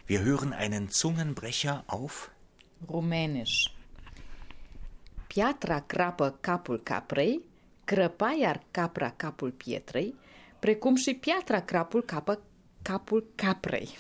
Wir hören einen Zungenbrecher auf Rumänisch. Piatra crapă capul caprei, crăpa iar capra capul pietrei, precum și piatra crapul capă capul caprei.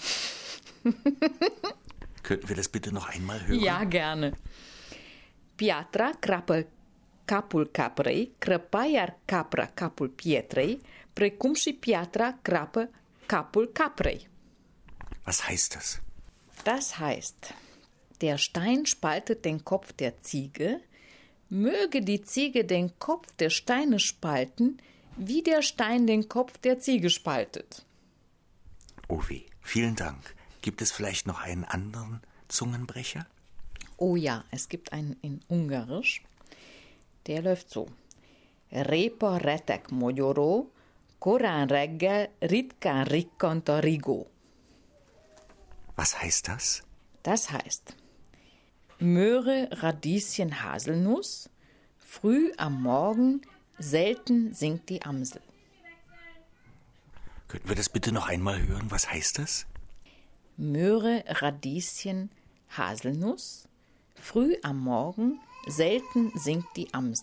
Könnten wir das bitte noch einmal hören? Ja, gerne. Piatra crapă capul caprei, crăpa iar capra capul pietrei, precum și piatra crapă capul caprei. Was heißt das? Das heißt, der Stein spaltet den Kopf der Ziege, möge die Ziege den Kopf der Steine spalten, wie der Stein den Kopf der Ziege spaltet. Oh weh, vielen Dank. Gibt es vielleicht noch einen anderen Zungenbrecher? Oh ja, es gibt einen in Ungarisch. Der läuft so. Répa retek mogyoró, korán reggel ritkán rikkant a rigó. Was heißt das? Das heißt, Möhre, Radieschen, Haselnuss, früh am Morgen, selten singt die Amsel. Könnten wir das bitte noch einmal hören? Was heißt das? Möhre, Radieschen, Haselnuss, früh am Morgen, selten singt die Amsel.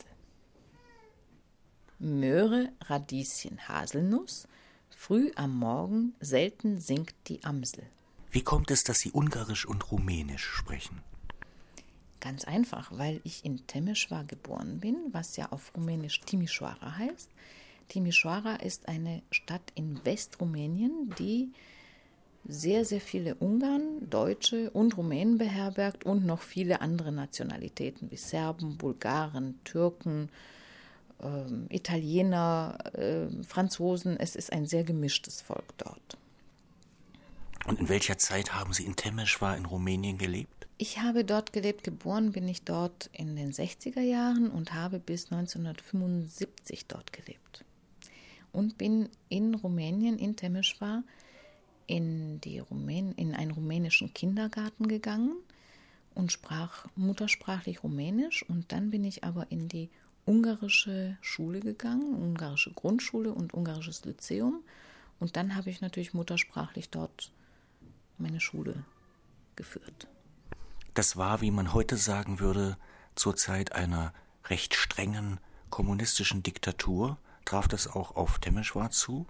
Möhre, Radieschen, Haselnuss, früh am Morgen, selten singt die Amsel. Wie kommt es, dass Sie Ungarisch und Rumänisch sprechen? Ganz einfach, weil ich in Temeșvár geboren bin, was ja auf Rumänisch Timișoara heißt. Timișoara ist eine Stadt in Westrumänien, die sehr, sehr viele Ungarn, Deutsche und Rumänen beherbergt und noch viele andere Nationalitäten wie Serben, Bulgaren, Türken, Italiener, Franzosen. Es ist ein sehr gemischtes Volk dort. Und in welcher Zeit haben Sie in Temeșvár in Rumänien gelebt? Ich habe dort gelebt, geboren bin ich dort in den 60er Jahren und habe bis 1975 dort gelebt. Und bin in Rumänien, in Temeșvár, in einen rumänischen Kindergarten gegangen und sprach muttersprachlich Rumänisch. Und dann bin ich aber in die ungarische Schule gegangen, ungarische Grundschule und ungarisches Lyzeum. Und dann habe ich natürlich muttersprachlich dort meine Schule geführt. Das war, wie man heute sagen würde, zur Zeit einer recht strengen kommunistischen Diktatur. Traf das auch auf Temeșvár zu?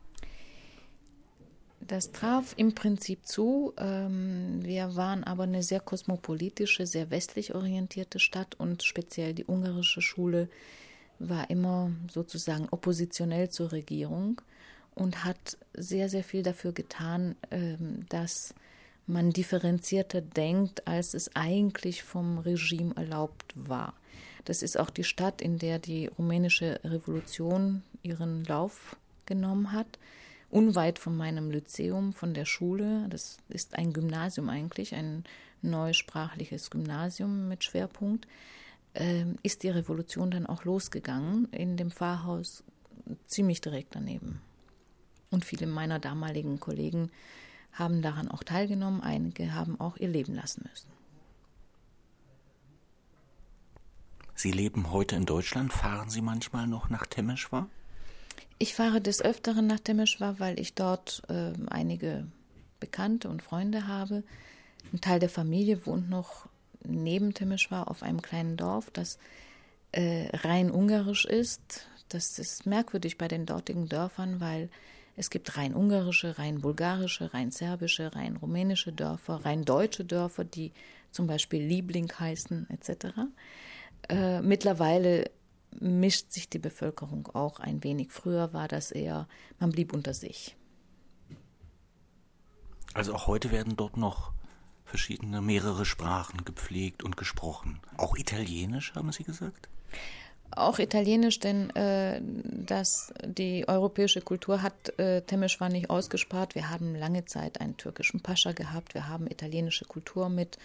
Das traf im Prinzip zu. Wir waren aber eine sehr kosmopolitische, sehr westlich orientierte Stadt und speziell die ungarische Schule war immer sozusagen oppositionell zur Regierung und hat sehr, sehr viel dafür getan, dass man differenzierter denkt, als es eigentlich vom Regime erlaubt war. Das ist auch die Stadt, in der die rumänische Revolution ihren Lauf genommen hat. Unweit von meinem Lyzeum, von der Schule, das ist ein Gymnasium eigentlich, ein neusprachliches Gymnasium mit Schwerpunkt, ist die Revolution dann auch losgegangen, in dem Pfarrhaus ziemlich direkt daneben. Und viele meiner damaligen Kollegen haben daran auch teilgenommen, einige haben auch ihr Leben lassen müssen. Sie leben heute in Deutschland, fahren Sie manchmal noch nach Temeșvár? Ich fahre des Öfteren nach Temeșvár, weil ich dort einige Bekannte und Freunde habe. Ein Teil der Familie wohnt noch neben Temeșvár auf einem kleinen Dorf, das rein ungarisch ist. Das ist merkwürdig bei den dortigen Dörfern, weil es gibt rein ungarische, rein bulgarische, rein serbische, rein rumänische Dörfer, rein deutsche Dörfer, die zum Beispiel Liebling heißen etc. Mittlerweile mischt sich die Bevölkerung auch ein wenig. Früher war das eher, man blieb unter sich. Also auch heute werden dort noch mehrere Sprachen gepflegt und gesprochen. Auch Italienisch, haben Sie gesagt? Auch Italienisch, denn die europäische Kultur hat Temeșvár nicht ausgespart. Wir haben lange Zeit einen türkischen Pascha gehabt. Wir haben italienische Kultur mit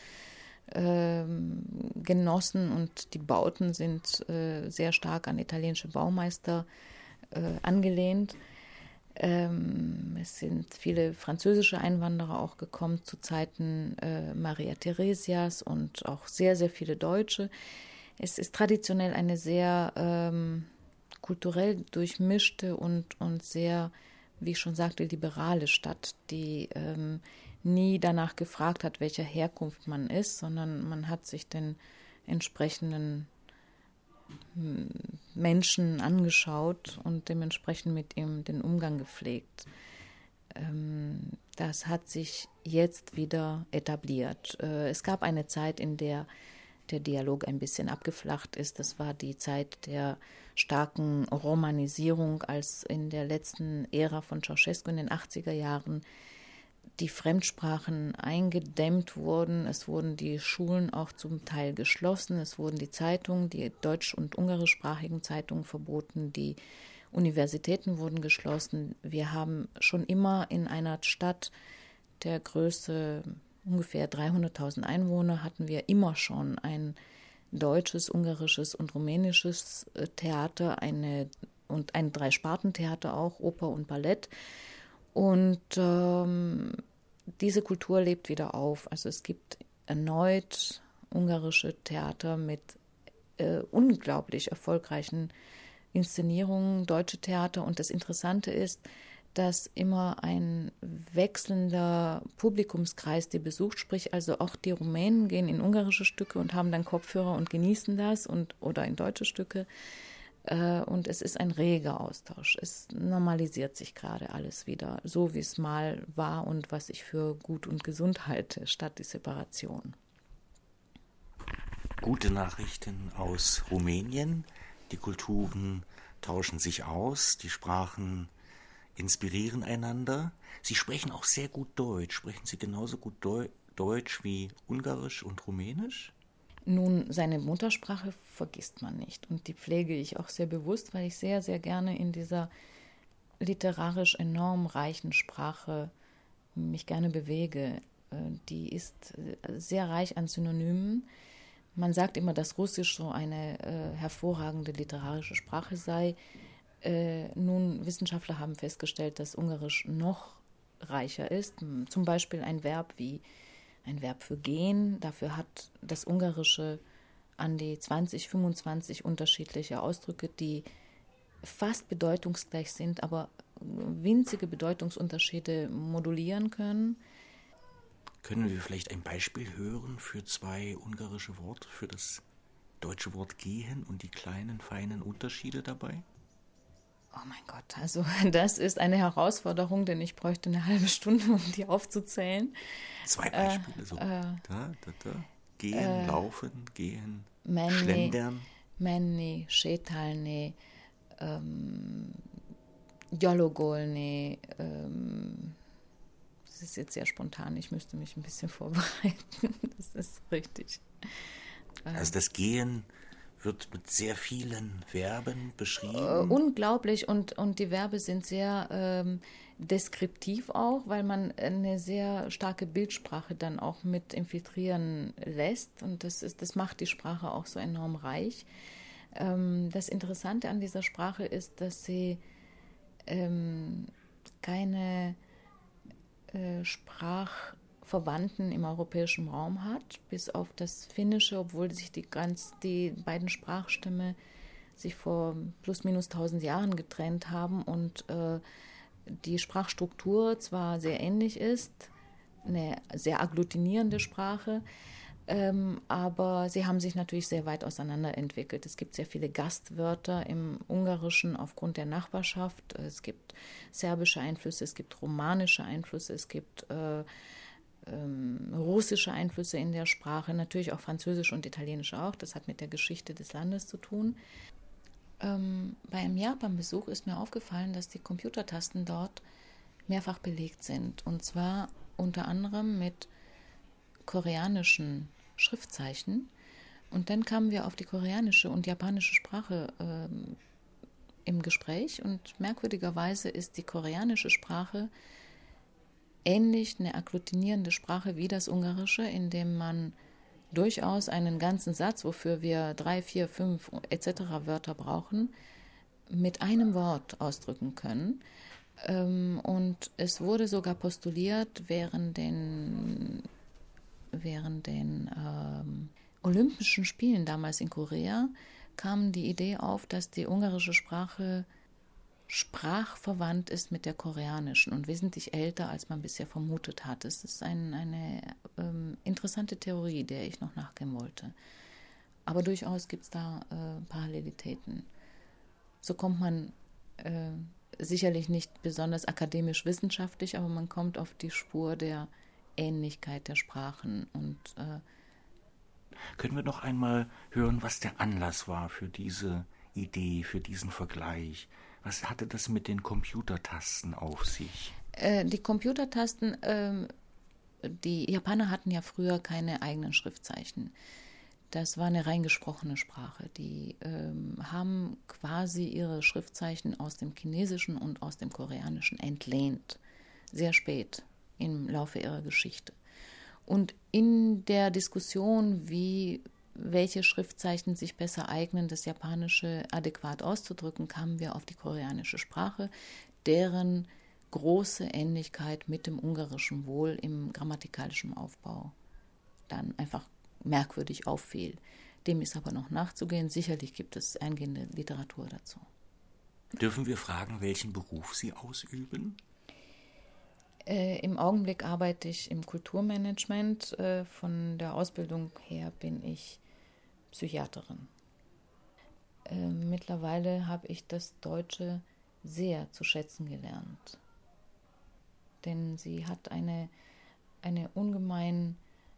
genossen und die Bauten sind sehr stark an italienische Baumeister angelehnt. Es sind viele französische Einwanderer auch gekommen zu Zeiten Maria Theresias und auch sehr, sehr viele Deutsche. Es ist traditionell eine sehr kulturell durchmischte und sehr, wie ich schon sagte, liberale Stadt, die nie danach gefragt hat, welcher Herkunft man ist, sondern man hat sich den entsprechenden Menschen angeschaut und dementsprechend mit ihm den Umgang gepflegt. Das hat sich jetzt wieder etabliert. Es gab eine Zeit, in der der Dialog ein bisschen abgeflacht ist. Das war die Zeit der starken Romanisierung, als in der letzten Ära von Ceausescu in den 80er Jahren die Fremdsprachen eingedämmt wurden. Es wurden die Schulen auch zum Teil geschlossen. Es wurden die Zeitungen, die deutsch- und ungarischsprachigen Zeitungen verboten. Die Universitäten wurden geschlossen. Wir haben schon immer in einer Stadt der Größe ungefähr 300.000 Einwohner, hatten wir immer schon ein deutsches, ungarisches und rumänisches Theater und ein Dreispartentheater auch, Oper und Ballett. Und diese Kultur lebt wieder auf. Also es gibt erneut ungarische Theater mit unglaublich erfolgreichen Inszenierungen, deutsche Theater. Und das Interessante ist, dass immer ein wechselnder Publikumskreis die besucht, sprich also auch die Rumänen gehen in ungarische Stücke und haben dann Kopfhörer und genießen das oder in deutsche Stücke. Und es ist ein reger Austausch. Es normalisiert sich gerade alles wieder, so wie es mal war und was ich für gut und gesund halte, statt die Separation. Gute Nachrichten aus Rumänien. Die Kulturen tauschen sich aus, die Sprachen inspirieren einander. Sie sprechen auch sehr gut Deutsch. Sprechen Sie genauso gut Deutsch wie Ungarisch und Rumänisch? Nun, seine Muttersprache vergisst man nicht. Und die pflege ich auch sehr bewusst, weil ich sehr, sehr gerne in dieser literarisch enorm reichen Sprache mich gerne bewege. Die ist sehr reich an Synonymen. Man sagt immer, dass Russisch so eine hervorragende literarische Sprache sei. Nun, Wissenschaftler haben festgestellt, dass Ungarisch noch reicher ist. Zum Beispiel ein Verb für gehen. Dafür hat das Ungarische an die 20, 25 unterschiedliche Ausdrücke, die fast bedeutungsgleich sind, aber winzige Bedeutungsunterschiede modulieren können. Können wir vielleicht ein Beispiel hören für zwei ungarische Worte, für das deutsche Wort gehen und die kleinen, feinen Unterschiede dabei? Oh mein Gott, also das ist eine Herausforderung, denn ich bräuchte eine halbe Stunde, um die aufzuzählen. Zwei Beispiele, so da. Gehen, laufen, gehen, schlendern. Menni, sétálni, gyalogolni. Das ist jetzt sehr spontan, ich müsste mich ein bisschen vorbereiten. Das ist richtig. Also das Gehen wird mit sehr vielen Verben beschrieben. Unglaublich, und die Verben sind sehr deskriptiv auch, weil man eine sehr starke Bildsprache dann auch mit infiltrieren lässt, und das macht die Sprache auch so enorm reich. Das Interessante an dieser Sprache ist, dass sie keine Sprachverwandten im europäischen Raum hat, bis auf das Finnische, obwohl sich die beiden Sprachstämme sich vor plus minus 1000 Jahren getrennt haben und die Sprachstruktur zwar sehr ähnlich ist, eine sehr agglutinierende Sprache, aber sie haben sich natürlich sehr weit auseinanderentwickelt. Es gibt sehr viele Gastwörter im Ungarischen aufgrund der Nachbarschaft. Es gibt serbische Einflüsse, es gibt romanische Einflüsse, es gibt russische Einflüsse in der Sprache, natürlich auch französisch und italienisch auch. Das hat mit der Geschichte des Landes zu tun. Bei einem Japan-Besuch ist mir aufgefallen, dass die Computertasten dort mehrfach belegt sind. Und zwar unter anderem mit koreanischen Schriftzeichen. Und dann kamen wir auf die koreanische und japanische Sprache im Gespräch. Und merkwürdigerweise ist die koreanische Sprache ähnlich eine agglutinierende Sprache wie das Ungarische, indem man durchaus einen ganzen Satz, wofür wir 3, 4, 5 etc. Wörter brauchen, mit einem Wort ausdrücken können. Und es wurde sogar postuliert, während den Olympischen Spielen damals in Korea kam die Idee auf, dass die ungarische Sprache sprachverwandt ist mit der koreanischen und wesentlich älter, als man bisher vermutet hat. Es ist eine interessante Theorie, der ich noch nachgehen wollte. Aber durchaus gibt es da Parallelitäten. So kommt man sicherlich nicht besonders akademisch-wissenschaftlich, aber man kommt auf die Spur der Ähnlichkeit der Sprachen. Und können wir noch einmal hören, was der Anlass war für diese Idee, für diesen Vergleich? Was hatte das mit den Computertasten auf sich? Die Computertasten, die Japaner hatten ja früher keine eigenen Schriftzeichen. Das war eine rein gesprochene Sprache. Die haben quasi ihre Schriftzeichen aus dem Chinesischen und aus dem Koreanischen entlehnt. Sehr spät im Laufe ihrer Geschichte. Und in der Diskussion, welche Schriftzeichen sich besser eignen, das Japanische adäquat auszudrücken, kamen wir auf die koreanische Sprache, deren große Ähnlichkeit mit dem Ungarischen wohl im grammatikalischen Aufbau dann einfach merkwürdig auffiel. Dem ist aber noch nachzugehen. Sicherlich gibt es eingehende Literatur dazu. Dürfen wir fragen, welchen Beruf Sie ausüben? Im Augenblick arbeite ich im Kulturmanagement. Von der Ausbildung her bin ich Psychiaterin. Mittlerweile habe ich das Deutsche sehr zu schätzen gelernt. Denn sie hat eine ungemein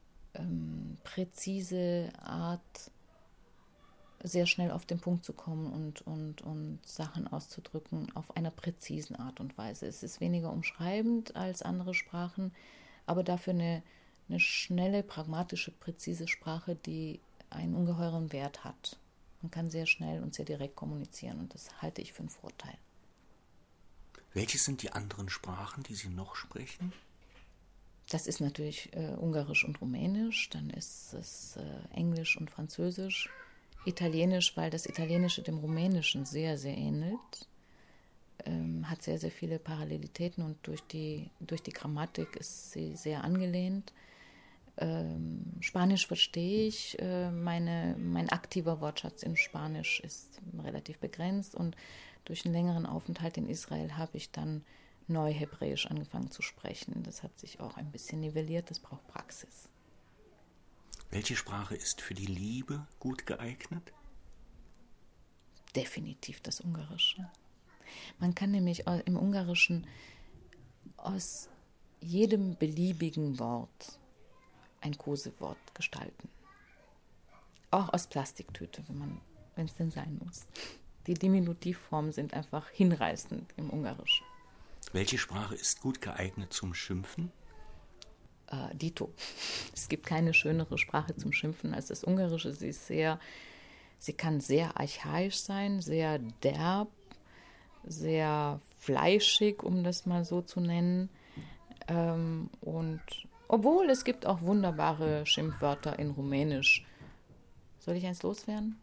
präzise Art, sehr schnell auf den Punkt zu kommen und Sachen auszudrücken auf einer präzisen Art und Weise. Es ist weniger umschreibend als andere Sprachen, aber dafür eine schnelle, pragmatische, präzise Sprache, die einen ungeheuren Wert hat. Man kann sehr schnell und sehr direkt kommunizieren und das halte ich für einen Vorteil. Welche sind die anderen Sprachen, die Sie noch sprechen? Das ist natürlich Ungarisch und Rumänisch, dann ist es Englisch und Französisch, Italienisch, weil das Italienische dem Rumänischen sehr, sehr ähnelt, hat sehr, sehr viele Parallelitäten und durch die Grammatik ist sie sehr angelehnt. Spanisch verstehe ich, mein aktiver Wortschatz in Spanisch ist relativ begrenzt und durch einen längeren Aufenthalt in Israel habe ich dann Neuhebräisch angefangen zu sprechen. Das hat sich auch ein bisschen nivelliert, das braucht Praxis. Welche Sprache ist für die Liebe gut geeignet? Definitiv das Ungarische. Man kann nämlich im Ungarischen aus jedem beliebigen Wort ein Kosewort gestalten. Auch aus Plastiktüte, wenn es denn sein muss. Die Diminutivformen sind einfach hinreißend im Ungarischen. Welche Sprache ist gut geeignet zum Schimpfen? Dito. Es gibt keine schönere Sprache zum Schimpfen als das Ungarische. Sie kann sehr archaisch sein, sehr derb, sehr fleischig, um das mal so zu nennen. Und obwohl es gibt auch wunderbare Schimpfwörter in Rumänisch. Soll ich eins loswerden?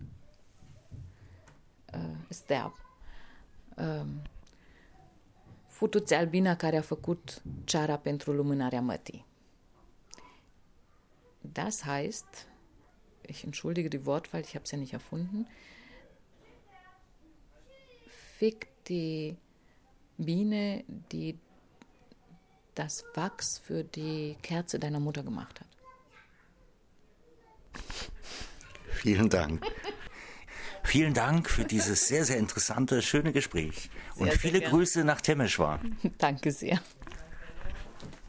Ist derb. Futu-ți albina care a făcut ceara pentru lumânarea mătii. Das heißt, ich entschuldige die Wortwahl, ich habe es ja nicht erfunden, fick die Biene, die das Wachs für die Kerze deiner Mutter gemacht hat. Vielen Dank. Vielen Dank für dieses sehr, sehr interessante, schöne Gespräch. Und viele Grüße nach Temeswar. Danke sehr.